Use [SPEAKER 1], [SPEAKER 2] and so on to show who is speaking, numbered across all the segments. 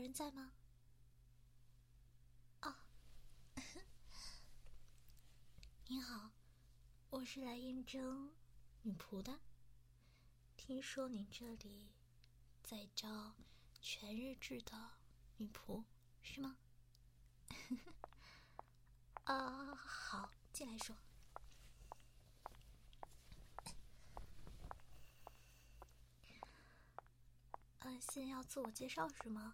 [SPEAKER 1] 人在吗？哦，您好，我是来应征女仆的。听说您这里在招全日制的女仆，是吗？好，进来说。先要自我介绍是吗？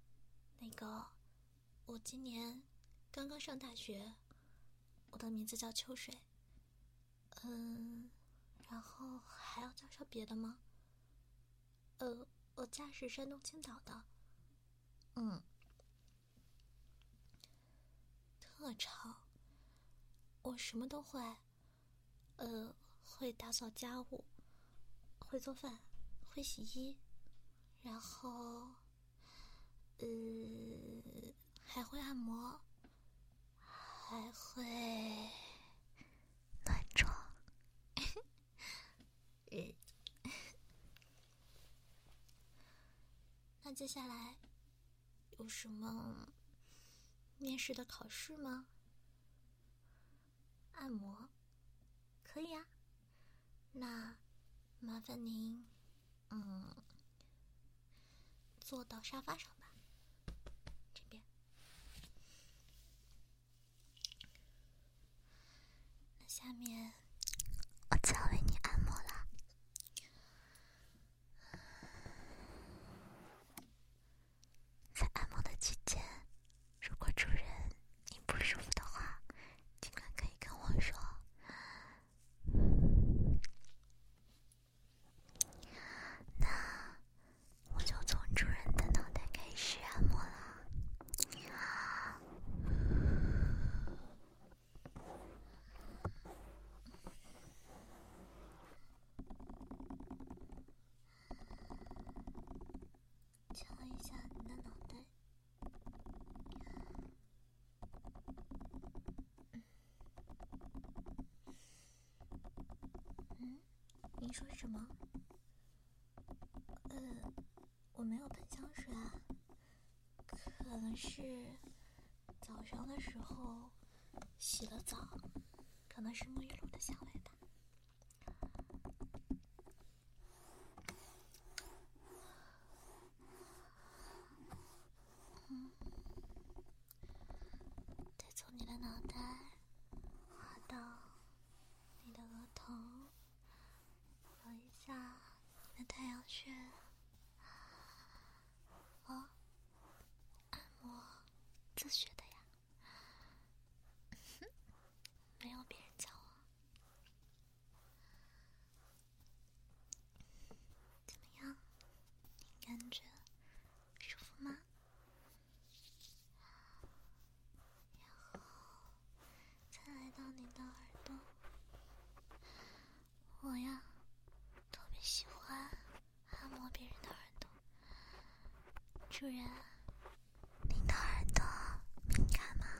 [SPEAKER 1] 我今年刚刚上大学，我的名字叫秋水。然后还要介绍别的吗？我家是山东青岛的。特长，我什么都会。会打扫家务，会做饭，会洗衣，然后还会按摩，还会暖床。那接下来有什么面试的考试吗？按摩可以啊，那麻烦您坐到沙发上吧，这边。那下面我就要为你按摩了。在按摩的期间，如果主人你不舒服的话，尽管可以跟我说。那我就从主人的脑袋开始按摩了。敲一下你的脑袋。您说什么？我没有喷香水啊，可能是早上的时候洗了澡，可能是沐浴露的香味吧。再从你的脑袋滑到你的额头，揉一下你的太阳穴。按摩自学的呀，没有别人教我。怎么样？你感觉舒服吗？然后再来到你的耳朵。我呀，特别喜欢按摩别人的耳朵。主人，您的耳朵敏感吗？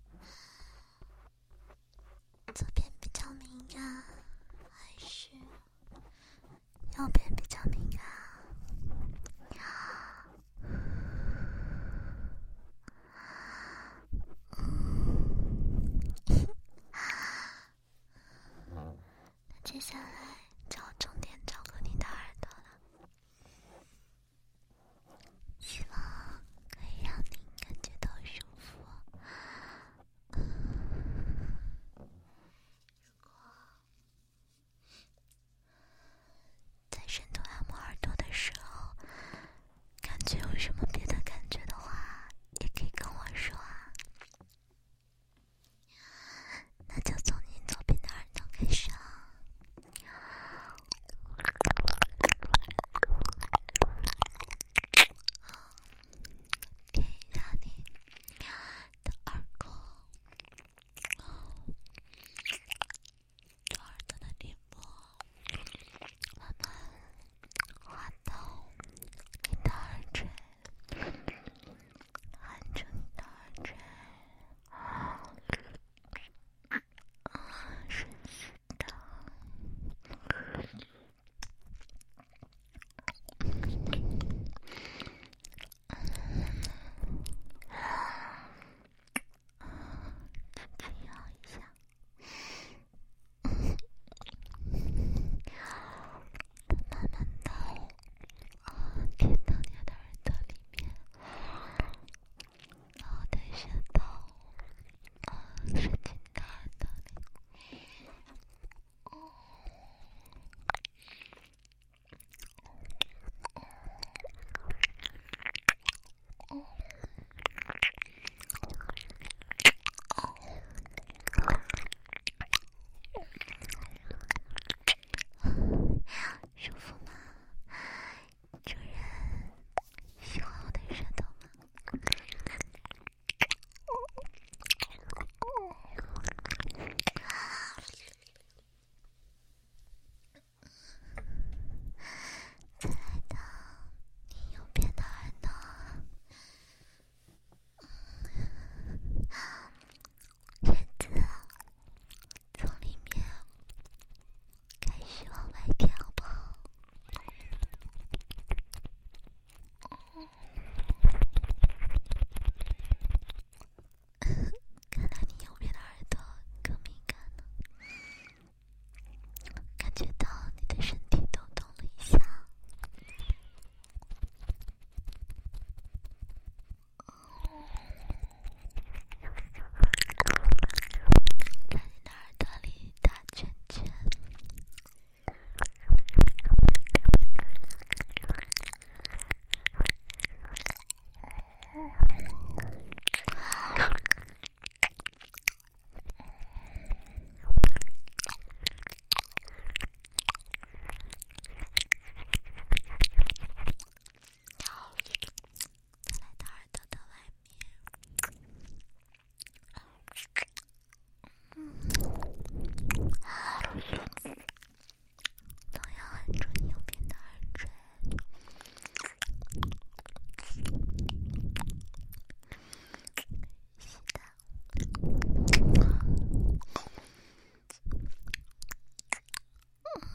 [SPEAKER 1] 左边比较敏感，还是右边比较敏感？那接下来就要重点照顾你的耳朵了，希望可以让您感觉到舒服。如果在深度按摩耳朵的时候，感觉有什么别的感觉的话，也可以跟我说啊。那就从您左边的耳朵开始啊。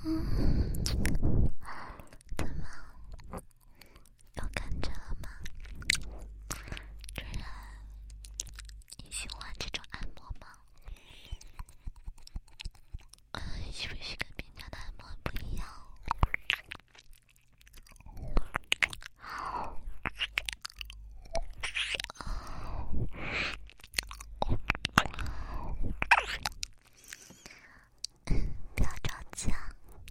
[SPEAKER 1] 怎么？有感觉了吗？主人，你喜欢这种按摩吗？是不是跟平常的按摩不一样？不要着急啊。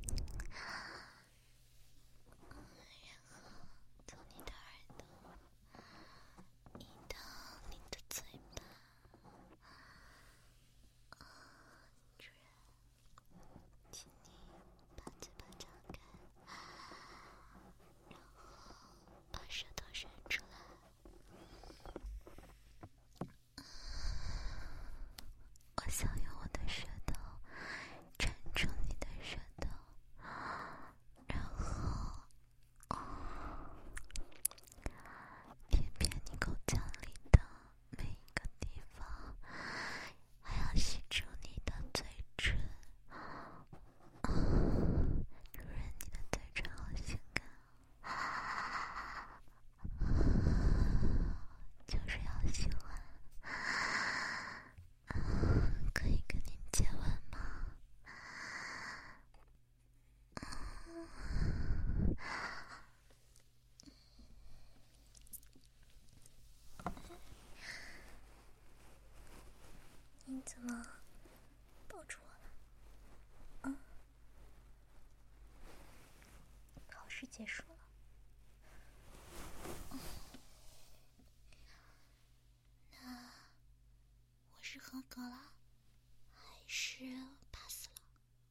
[SPEAKER 1] 然后从你的耳朵移到你的嘴巴，主人，请你把嘴巴张开，然后把舌头伸出来。我想用我的舌头缠住你的舌头，然后舔遍你口腔里的每一个地方，还要吸住你的嘴唇。主人，你的嘴唇好性感，就是要喜欢。可以跟您接吻吗？你怎么抱住我了？考试结束了。那我是合格了，还是 pass 了？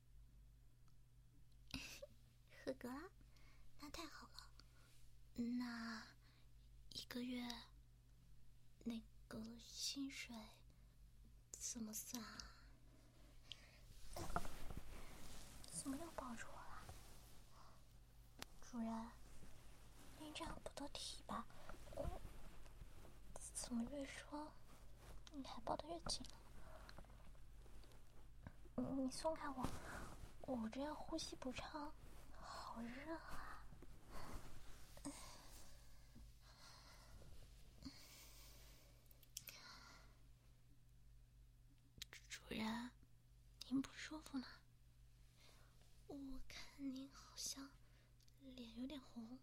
[SPEAKER 1] 合格了，那太好了。那1个月那个薪水怎么算啊？怎么又抱住我了？主人，您这样不得体吧？怎么越说你还抱得越紧了？你松开我，我这样呼吸不畅，好热啊！主人，您不舒服吗？我看您好像脸有点红，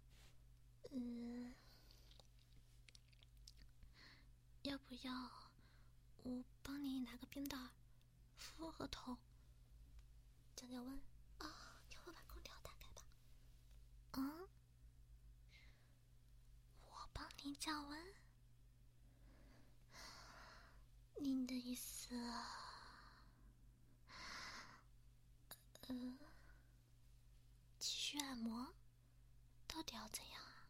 [SPEAKER 1] 要不要我帮你拿个冰袋敷个头，降降温啊？要不把空调打开吧？我帮您降温？您的意思继续按摩，到底要怎样啊？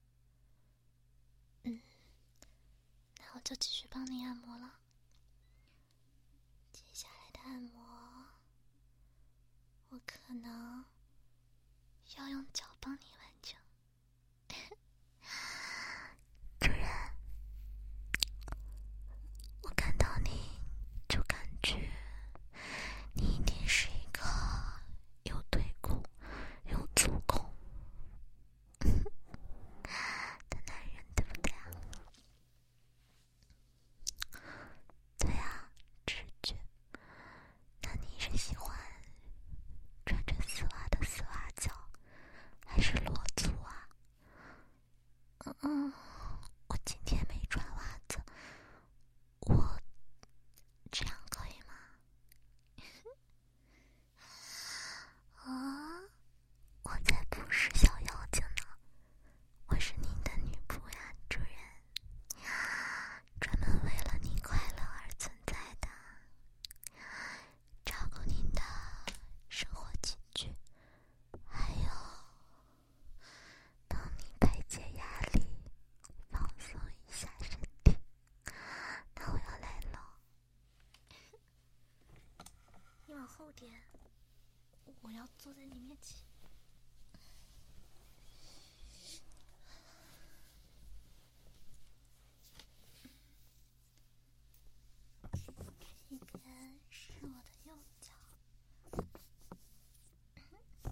[SPEAKER 1] 那我就继续帮你按摩了。接下来的按摩，我可能要用脚帮你完成。主人，我看到你就感觉你一定是一个有腿骨有足控的男人，对不对啊？对啊，直觉。那你是喜欢穿着丝袜的丝袜脚，还是裸足啊？我今天没穿袜子，我这样可以吗？我才不是小妖精呢，我是您的女仆呀，主人，专门为了你快乐而存在的，照顾您的生活起居，还有帮你排解压力，放松一下身体。那我要来了，你往后点，我要坐在你面前。这边是我的右脚，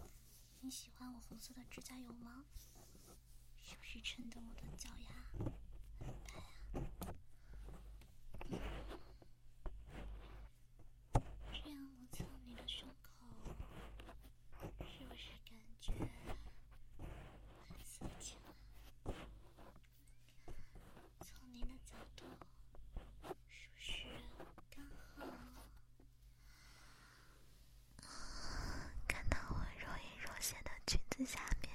[SPEAKER 1] 红色的指甲油吗？是不是衬得我的脚丫很白啊？这样摩擦你的胸口，是不是感觉很刺激啊？从您的角度，是不是刚好看到我若隐若现的裙子下面？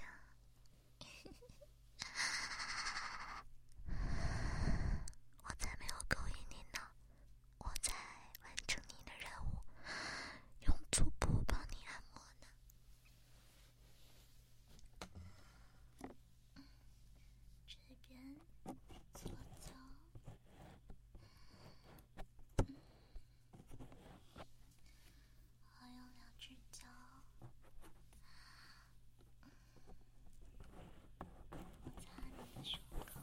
[SPEAKER 1] 我才没有勾引你呢，我在完成你的任务，用足部帮你按摩呢。这边左脚，还有两只脚，摩擦你的胸口。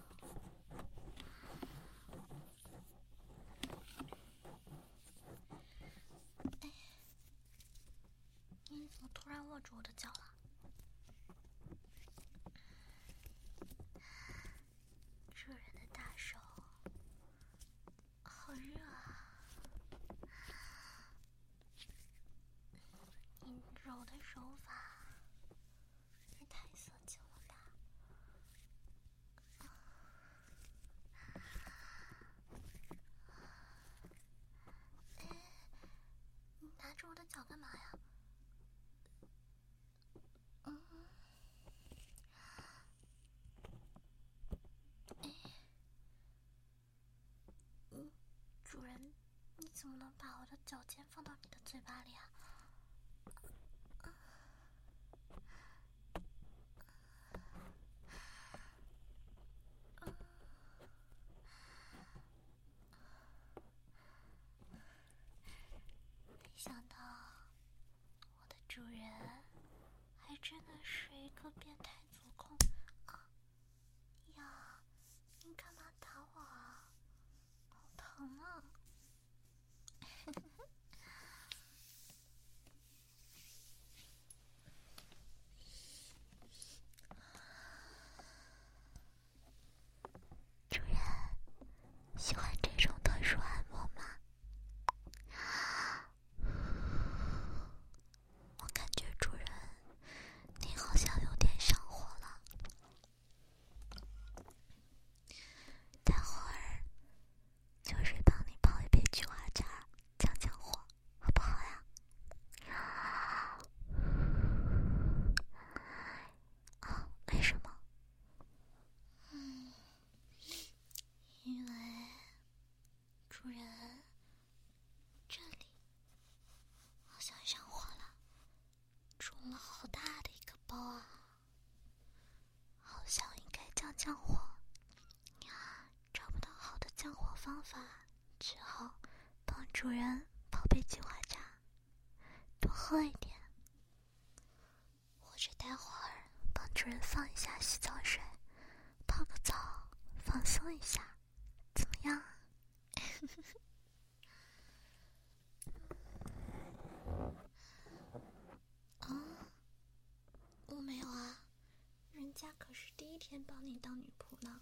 [SPEAKER 1] 你怎么突然握住我的脚了？主人的大手好热啊！你揉的手法也太色情了吧！你拿着我的脚干嘛呀？主人，你怎么能把我的脚尖放到你的嘴巴里啊？没想到我的主人还真的是一个变态足控啊！呀，你干嘛打我啊？好疼啊！主人喜欢这种特殊按摩吗？我感觉主人你好像有点上火了，待会儿就是帮你泡一杯菊花茶降降火，好不好呀？为什么？因为主人这里好像上火了，肿了好大的一个包啊，好像应该降降火，找不到好的降火方法，只好帮主人泡杯菊花茶，多喝一点，或者待会儿帮主人放一下洗澡水，泡个澡，放松一下，怎么样？我没有啊，人家可是第一天帮你当女仆呢。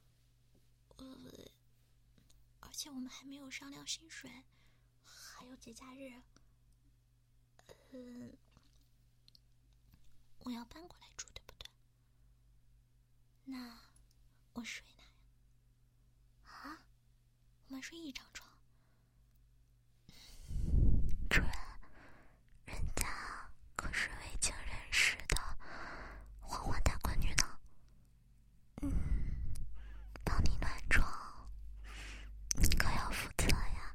[SPEAKER 1] 而且我们还没有商量薪水，还有节假日。我要搬过来住，对不对？那我睡哪呀？啊？我们睡一张床。主人，人家可是未经人事的黄花大闺女呢。帮你暖床，你可要负责呀。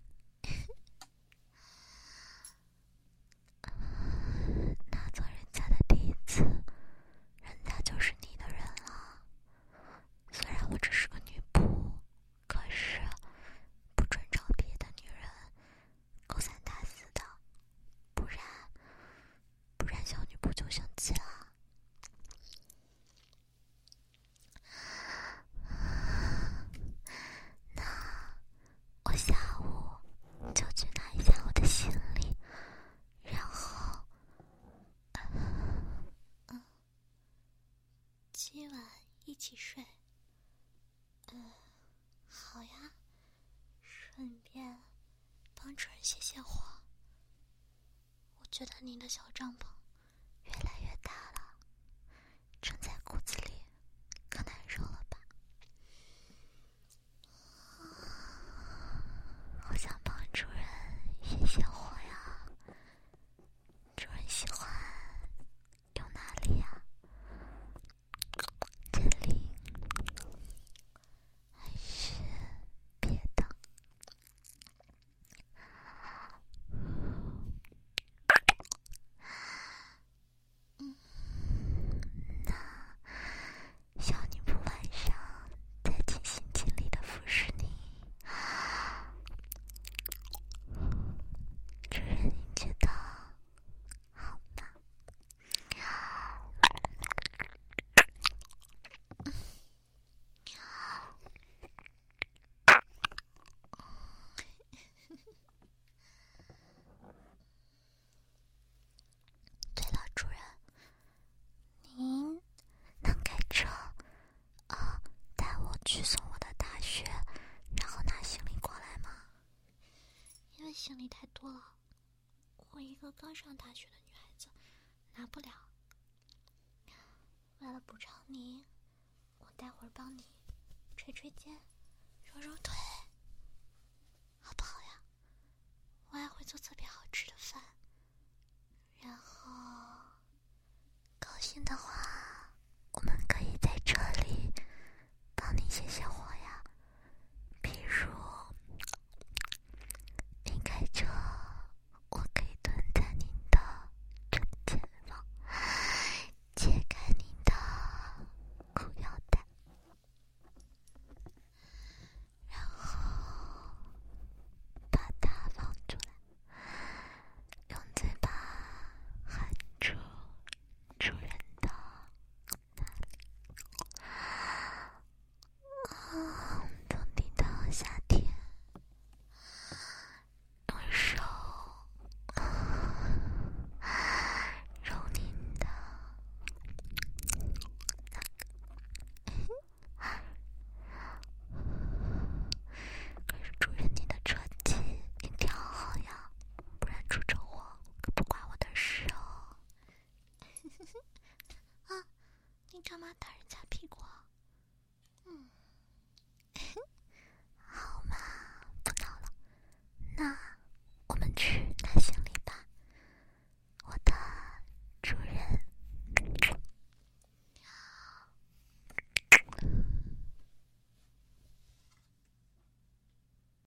[SPEAKER 1] 拿走人家的第一次，人家就是你的人了。虽然我只是个女仆，可是不起睡。好呀，顺便帮主人泄泄火。我觉得您的小帐篷越来越大了，撑在骨子里可难受了吧？好想帮主人泄泄火呀。主人喜欢用哪里呀？这里还是别的？那小女仆晚上再尽心尽力地服侍你，主人你觉得好吗？对了，主人，您能开车带我去送我的大学，然后拿行李过来吗？因为行李太多了，我一个刚上大学的女孩子拿不了。为了补偿您，我待会儿帮你捶捶肩，揉揉腿，好不好呀？我还会做特别好吃的饭，然后高兴的话，我们可以在这里帮你泄泄火呀。比如您开车，我可以蹲在您的正前方，解开您的裤腰带，然后把它放出来，用嘴巴含住主人的那里，从你的夏天用手揉您的可是主人你的车技一定要好呀，不然出车祸可不关我的事哦。啊，你干嘛打人家屁股啊？